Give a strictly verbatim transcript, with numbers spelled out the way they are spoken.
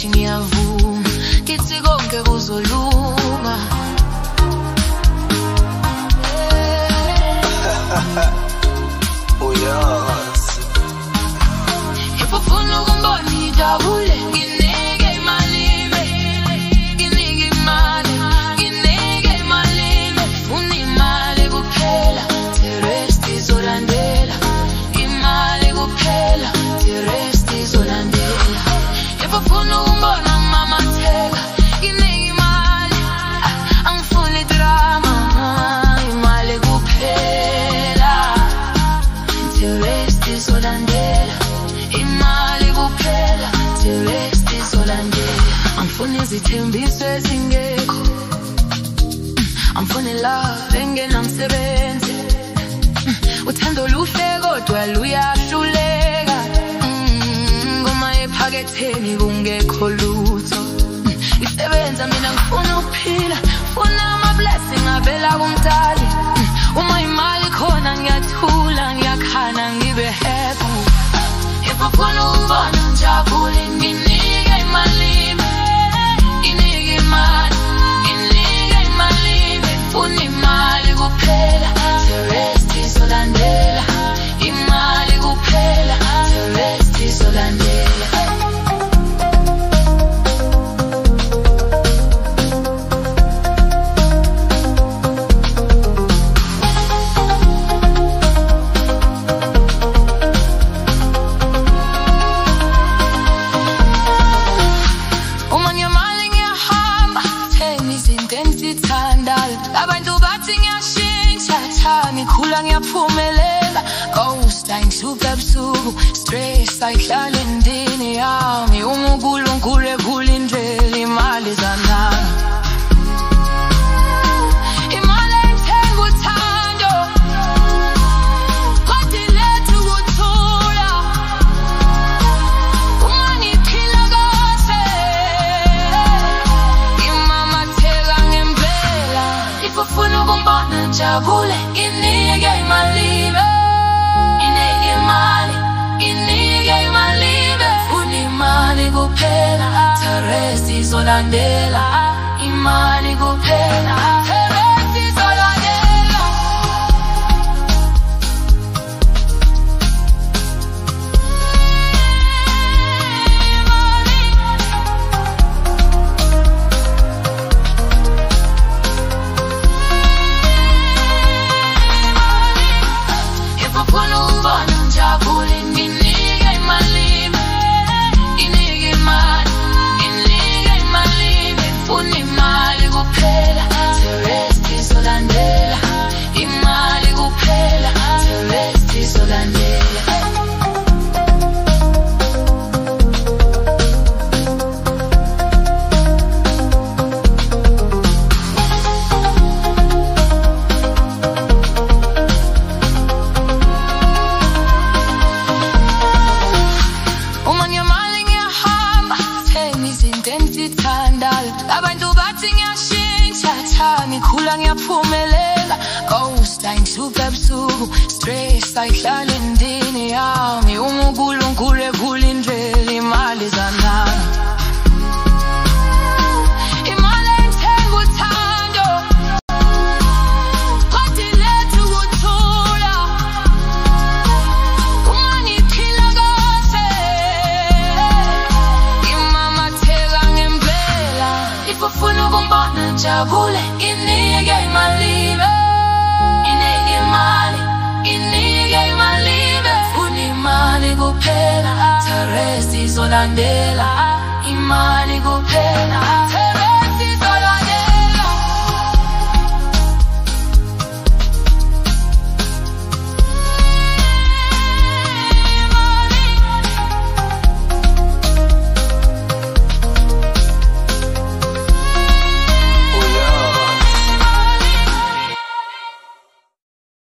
ngithi ngiyavuma, ngithi konke kuzolunga. Uyazi if ufuna ukumbona ngijabule, nginike imali, nginike imali, nginike imali, ufuna imali kuphela, the rest izolandela. Imali kuphela, the rest izolandela. If ufuna ukumbona ngimamatheka, nginike imali, angifuni drama. Imali kuphela, the rest izolandela. Imali kuphela, the rest izolandela. Angifuni izithembiso ezingekho, angifuni love engenamsebenzi. Uthando luhle kodwa luyahluleka, ngoma ephaketheni kungekho lutho. Isebenza mina ngifuna ukuphila, ngifuna ama-blessing avela kuMdali. Uma imali khona ngiyathula, ngiyakhala ngibe happy. If ufuna ukubona ngijabule, nginike imali, nginike imali, nginike imali, ufuna imali kuphela, the rest izolandela. Imali kuphela, the rest izolandela. Uma ngiyamali ngiyahamba, thenga izinto engizithandayo. Abantu bathi ngiyashintsha, cha ngikhula ngiyaphumelela. Ghost ayingihluphe ebusuku, stress ayihlali endini yami. Uma uNkulunkulu ephula indlela, imali zanami. Imali ayithengi uthando, kodwa iletha ukuthula. Uma ngiphila kahle, ngimamatheka ngempela. If ufuna ukumbona ngijabule, nginike imali, nginike imali, nginike imali, ufuna imali kuphela, the rest izolandela. Imali kuphela, the rest izolandela. If ufuna ukubona ngijabule, nginike imali, nginike imali, nginike imali, ufuna imali kuphela, the rest izolandela. Imali kuphela, the rest izolandela. Uma ngiyamali ngiyahamba, thenga izinto engizithandayo. Abantu bathi ngiyashintsha, cha ngikhula ngiyaphumelela. Ghost ayingihluphe ebusuku, stress ayihlali endini yami. Uma uNkulunkulu ephula indlela, imali zanami. Imali ayithengi uthando, kodwa iletha ukuthula. Uma ngiphila kahle, ngimamatheka ngempela. If ufuna ukumbona ngijabule, nginike imali, nginike imali, nginike imali, ufuna imali kuphela, the rest izolandela. Imali